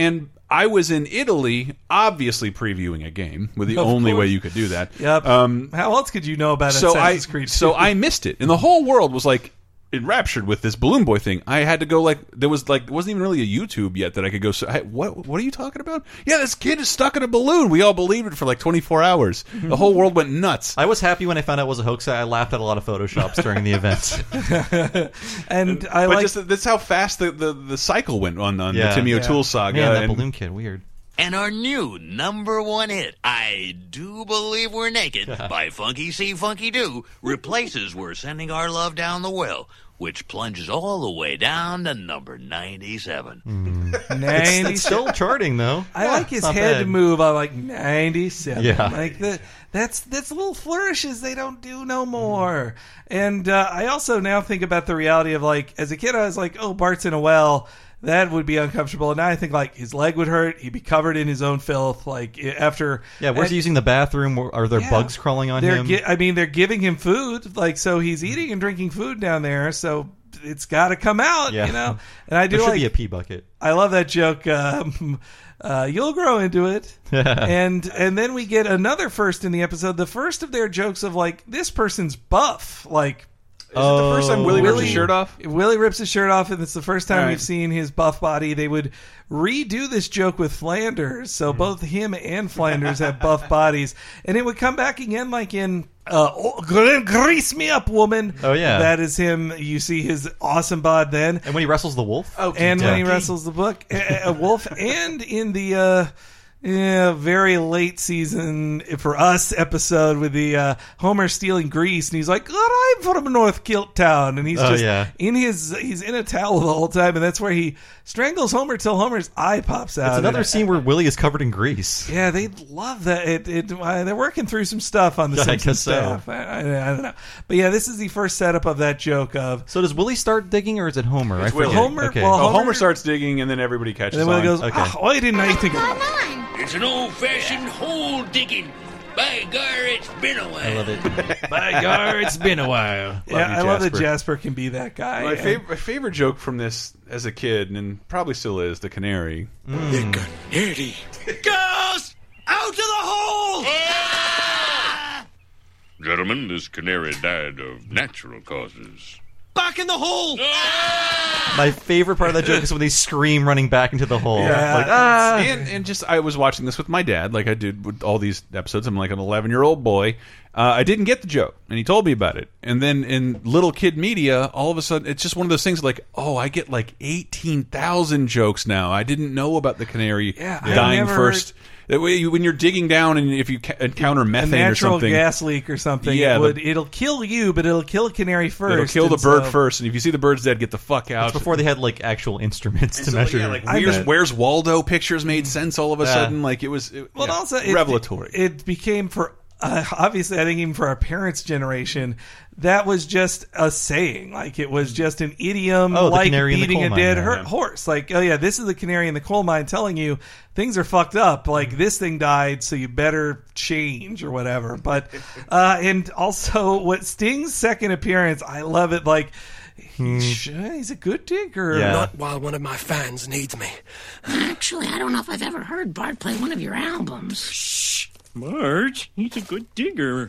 I was in Italy, obviously previewing a game, with the Of only course. way you could do that. Yep. Um, How else could you know about so Assassin's I, Creed? So two? I missed it, and the whole world was like enraptured with this Balloon Boy thing. I had to go like there was like it wasn't even really a YouTube yet that I could go. So, hey, what what are you talking about? Yeah, this kid is stuck in a balloon. We all believed it for like twenty-four hours. The whole world went nuts. I was happy when I found out it was a hoax. I laughed at a lot of photoshops during the event. and I but like just that's how fast the, the, the cycle went on on Yeah. the Timmy Yeah. O'Toole saga. Man, that and- balloon kid, weird. And our new number one hit, I Do Believe We're Naked, by Funky C. Funky Do, replaces We're Sending Our Love Down the Well, which plunges all the way down to number ninety-seven. ninety-seven. It's, it's still charting, though. I like his Not head bad. move. I like ninety-seven. Yeah. Like the that's that's little flourishes they don't do no more. And uh, I also now think about the reality of like as a kid I was like, oh, Bart's in a well. That would be uncomfortable. And now I think like his leg would hurt. He'd be covered in his own filth. Like after Yeah, where's he using the bathroom? Are there Yeah. bugs crawling on they're him? gi- I mean, they're giving him food. Like so, he's eating and drinking food down there. So it's got to come out. Yeah. You know. And I do there should like be a pee bucket. I love that joke. Um, uh, you'll grow into it, and and then we get another first in the episode. The first of their jokes of like this person's buff. Like, Is it the first time Willie rips his shirt off? Willie rips his shirt off, and it's the first time All right. we've seen his buff body. They would redo this joke with Flanders, so both him and Flanders have buff bodies, and it would come back again like in uh, oh, gre- "Grease Me Up, Woman." Oh, yeah. that is him. You see his awesome bod then, And when he wrestles the wolf? and when he Yeah. wrestles the book, a, a wolf, and in the uh, yeah, very late season for us episode with the uh, Homer stealing grease, and he's like, "Oh, I'm from North Kilt Town," and he's Oh, just yeah. in his he's in a towel the whole time, and that's where he strangles Homer till Homer's eye pops out. It's another And- scene where Willie is covered in grease. yeah, they love that. It, it uh, they're working through some stuff on the Yeah, I Simpsons guess so. staff. I, I, I don't know, but yeah, this is the first setup of that joke of. So does Willie start digging, or is it Homer? It's I forget. Willie. Homer- Okay. well, Oh, Homer- Homer starts digging, and then everybody catches And then Willie on. goes, Okay. "Oh, why didn't I think of that?" It's an old-fashioned hole digging. By gar, it's been a while. I love it. By gar, it's been a while. Yeah, you, I love that Jasper. Jasper can be that guy. My, And- fav- my favorite joke from this as a kid, and probably still is, the canary. Canary goes out to the hole! Gentlemen, this canary died of natural causes. Back in the hole! My favorite part of that joke is when they scream running back into the hole. Yeah. Like, ah! and and just I was watching this with my dad, like I did with all these episodes. I'm like an eleven year old boy. Uh, I didn't get the joke, and he told me about it. And then in little kid media, all of a sudden, it's just one of those things like, oh, I get like eighteen thousand jokes now. I didn't know about the canary Yeah, I dying never- first. That way, you- when you're digging down, and if you ca- encounter a methane natural or something, gas leak or something. Yeah, it would, the- it'll kill you, but it'll kill a canary first. it'll kill the and bird so- first. And if you see the bird's dead, get the fuck out. It's before they had like actual instruments to So, measure. yeah, like I where's, bet. where's Waldo pictures made sense all of a Yeah. sudden. Like it was, it, Well, yeah, also it, revelatory. It became for uh, obviously, I think even for our parents' generation, that was just a saying. Like it was just an idiom, Oh, the like canary in the beating coal a mine, dead yeah. her- Yeah. horse. Like, oh yeah, this is the canary in the coal mine telling you things are fucked up. Like this thing died, so you better change or whatever. But uh, and also, what Sting's second appearance, I love it. Like. He's, he's a good digger. Yeah. Not while one of my fans needs me. Actually, I don't know if I've ever heard Bart play one of your albums. Shh. Marge, he's a good digger.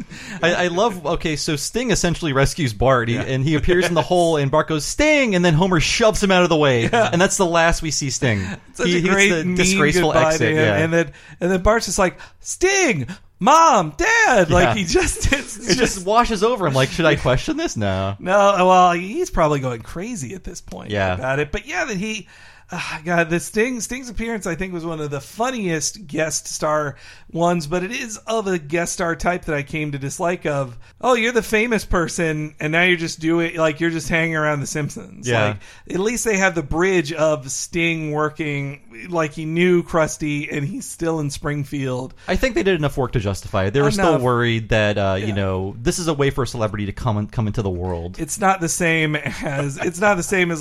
I, I love. Okay, so Sting essentially rescues Bart, he, and he appears in the hole, and Bart goes Sting, and then Homer shoves him out of the way, and that's the last we see Sting. Such he, a he great gets the mean disgraceful goodbye exit, to him. yeah. and then and then Bart's just like Sting, Mom, Dad. Like Yeah. he just it's it just, washes over him. Like, should I question this? No. no. Well, he's probably going crazy at this point. Yeah. about it. But yeah, that he. Uh, God, the Sting Sting's appearance I think was one of the funniest guest star ones, but it is of a guest star type that I came to dislike. Of oh, you're the famous person, and now you're just doing like you're just hanging around The Simpsons. Yeah. Like, at least they have the bridge of Sting working like he knew Krusty, and he's still in Springfield. I think they did enough work to justify it. They were still Enough. worried that uh, Yeah. you know this is a way for a celebrity to come in, come into the world. It's not the same as it's not the same as like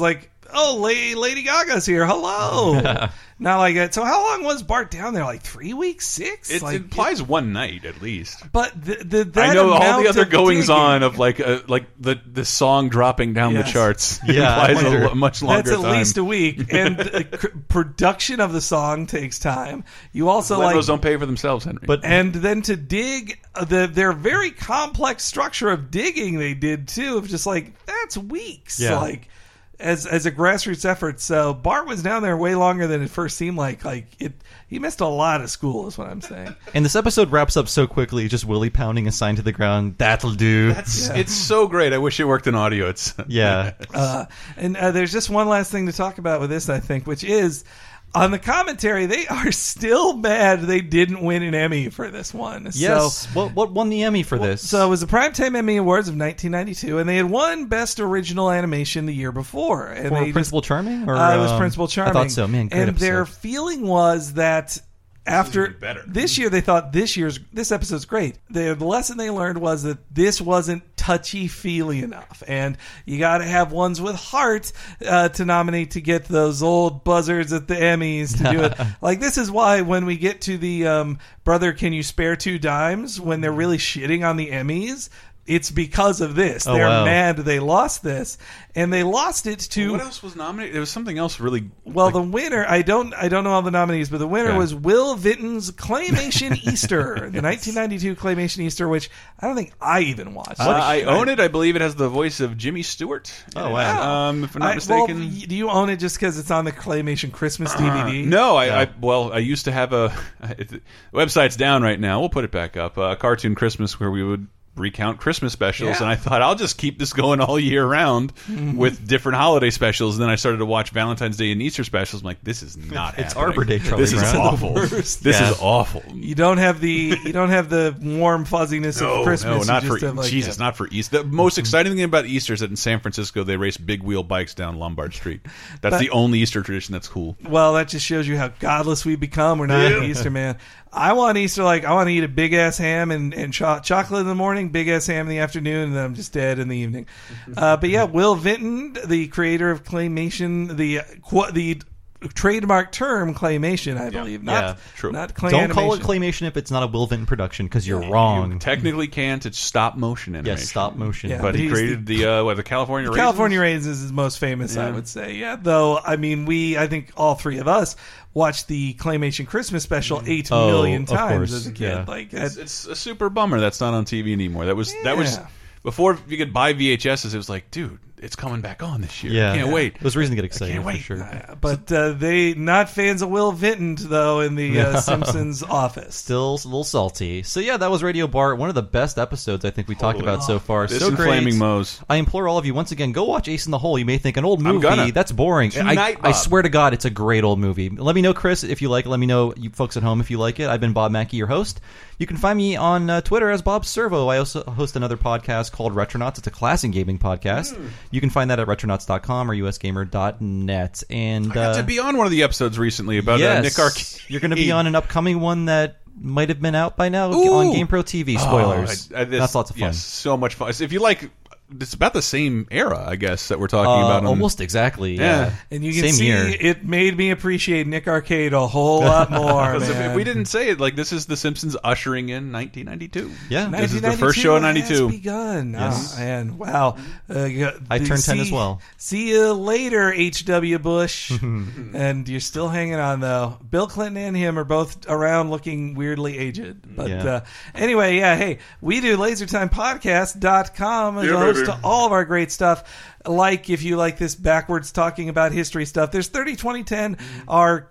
oh, La- Lady Gaga's here. Hello. Not like that. So how long was Bart down there? Like three weeks, six? It like, implies it, one night at least. But the, the, that I know all amount the other of goings digging, on of like uh, like the the song dropping down Yes. the charts. Yeah, implies I a, wonder. l- much longer That's at time. least a week, and the c- production of the song takes time. You also Lemos like don't pay for themselves, Henry. But and then to dig uh, the their very complex structure of digging they did too of just like that's weeks Yeah. like as as a grassroots effort. So Bart was down there way longer than it first seemed like. Like it, he missed a lot of school, is what I'm saying. And this episode wraps up so quickly, just Willie pounding a sign to the ground. That'll do. That's it's so great. I wish it worked in audio. It's yeah. Uh, and uh, there's just one last thing to talk about with this, I think, which is on the commentary, they are still mad they didn't win an Emmy for this one. Yes. So, what what won the Emmy for this? So it was the Primetime Emmy Awards of nineteen ninety-two, and they had won Best Original Animation the year before. And For they Principal Charming? Or, uh, it was um, Principal Charming. I thought so. Man, great and episode. their feeling was that after better. this year, they thought this year's this episode's great. The, the lesson they learned was that this wasn't touchy feely enough, and you got to have ones with heart uh, to nominate to get those old buzzards at the Emmys to do it. Like this is why when we get to the um, brother, can you spare two dimes? When they're really shitting on the Emmys. It's because of this. Oh, They're wow. mad they lost this, and they lost it to. What else was nominated? There was something else really. Well, the winner, I don't, I don't know all the nominees, but the winner Okay. was Will Vinton's Claymation Easter, the nineteen ninety-two Claymation Easter, which I don't think I even watched. Uh, I own it. I believe it has the voice of Jimmy Stewart. Oh, wow. Um, if I'm not I- mistaken. well, y- do you own it just because it's on the Claymation Christmas D V D? No, I, I well, I used to have a it, the website's down right now. We'll put it back up. Uh, Cartoon Christmas, where we would recount Christmas specials, Yeah. and I thought I'll just keep this going all year round Mhm. with different holiday specials. And then I started to watch Valentine's Day and Easter specials. I'm like, this is not. It's happening. Arbor Day, Charlie This is Brown. awful. The worst. This Yeah. is awful. You don't have the you don't have the warm fuzziness No, of Christmas. no, not you just for have like, Jesus, not for Easter. The most exciting thing about Easter is that in San Francisco they race big wheel bikes down Lombard Street. That's But- the only Easter tradition that's cool. Well, that just shows you how godless we become. We're not Yeah. an Easter man. I want Easter like I want to eat a big ass ham and, and cho- chocolate in the morning, big ass ham in the afternoon, and then I'm just dead in the evening. Uh, but yeah, Will Vinton, the creator of claymation, the qu- the trademark term claymation, I believe. Not, Yeah, true. Not clay Don't call it animation. claymation if it's not a Will Vinton production, because you're wrong. You technically can't. It's stop motion animation. Yes, stop motion. Yeah, But but he he's created the, uh, what, the California Raisins? California Raisins is most famous, I Yeah. would say. Yeah, though I mean, we I think all three of us watched the claymation Christmas special eight Oh, million of times course, as a kid. yeah. Like It's, that- it's a super bummer that's not on T V anymore. That was that was Yeah. before you could buy V H S's. It was like, dude, it's coming back on this year. Yeah. I can't wait. There's reason to get excited, can't for wait. sure. but uh, they not fans of Will Vinton though in the uh, No. Simpsons office. Still a little salty. So yeah, that was Radio Bart. One of the best episodes I think we talked Totally. about so far. This so and great. Flaming Moe's. I implore all of you once again, go watch Ace in the Hole. You may think an old I'm movie gonna. that's boring. I, Tonight, I Bob. swear to God, it's a great old movie. Let me know, Chris, if you like it. Let me know, you folks at home, if you like it. I've been Bob Mackey, your host. You can find me on uh, Twitter as Bob Servo. I also host another podcast called Retronauts. It's a classic gaming podcast. Mm. You can find that at retronauts dot com or u s gamer dot net. And I got uh, to be on one of the episodes recently about yes, uh, Nick Arcade. You're going to be on an upcoming one that might have been out by now Ooh. on GamePro T V. Spoilers. Oh, I- I- this- That's lots of fun. Yes, so much fun. If you like, it's about the same era, I guess, that we're talking Uh, about. on- almost exactly. Yeah. Yeah. And you can Same see year. it made me appreciate Nick Arcade a whole lot more. Because if, man. if we didn't say it, like, this is The Simpsons ushering in nineteen ninety-two. Yeah. This is the first show in ninety-two. Has begun. Yes. Oh, man, wow. Uh, you got- I turned ten see- as well. See you later, H W. Bush. And you're still hanging on, though. Bill Clinton and him are both around looking weirdly aged. But Yeah. uh, anyway, yeah, hey, we do laser time podcast dot com as Yeah, a host baby. to all of our great stuff. Like, if you like this backwards talking about history stuff, there's thirty twenty ten, our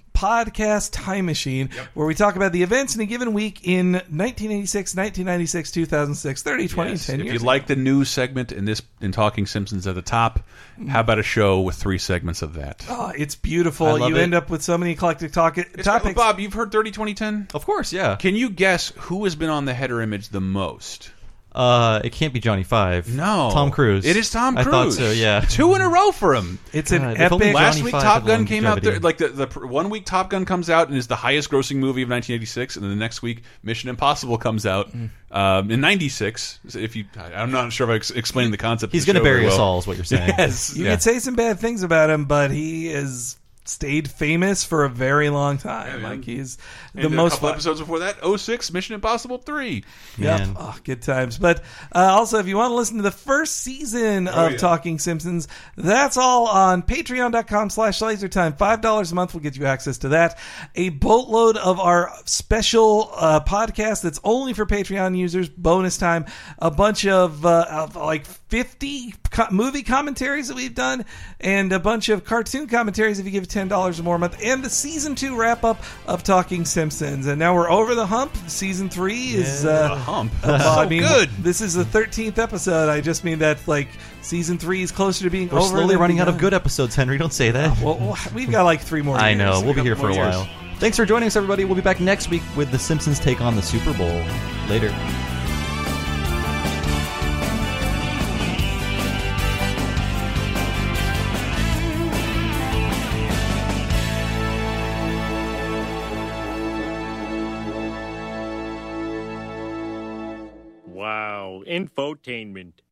podcast time machine, where we talk about the events in a given week in nineteen eighty-six, nineteen ninety-six, two thousand six, thirty, twenty, Yes. ten If years you like the news segment in this in Talking Simpsons at the top, how about a show with three segments of that? Oh, it's I beautiful. love You it. end up with so many eclectic talk- It's- topics. Bob, you've heard thirty twenty ten? Of course, yeah. Can you guess who has been on the header image the most? Uh, it can't be Johnny Five. No, Tom Cruise. It is Tom I Cruise. thought so. Yeah, two in a row for him. It's an God, if only epic. Last Johnny week, Five Top had Gun came out. longevity. There, like the, the one week, Top Gun comes out and is the highest grossing movie of nineteen eighty-six, and then the next week, Mission Impossible comes out um, in ninety-six. So if you, I'm not sure if I ex explained the concept. He's going to bury well. us all, is what you're saying. Yes, You yeah. could say some bad things about him, but he is stayed famous for a very long time. Yeah, like he's and the a most couple fun. episodes before that, oh six, Mission Impossible three. Yep. Man. Oh, good times. But uh, also, if you want to listen to the first season Oh, of yeah. Talking Simpsons, that's all on patreon.com slash lasertime. five dollars a month will get you access to that. A boatload of our special uh, podcast that's only for Patreon users, bonus time. A bunch of, uh, of like fifty co- movie commentaries that we've done, and a bunch of cartoon commentaries if you give ten dollars or more a month, and the season two wrap up of Talking Simpsons. And now we're over the hump. Season three is uh, The hump. uh, So I mean, good. This is the thirteenth episode. I just mean that like season three is closer to being We're over. slowly than running out of begun. good episodes, Henry. Don't say that. Well, well, we've got like three more. I years. know. We'll be here for a more while. years. Thanks for joining us, everybody. We'll be back next week with The Simpsons take on the Super Bowl. Later. Wow, infotainment.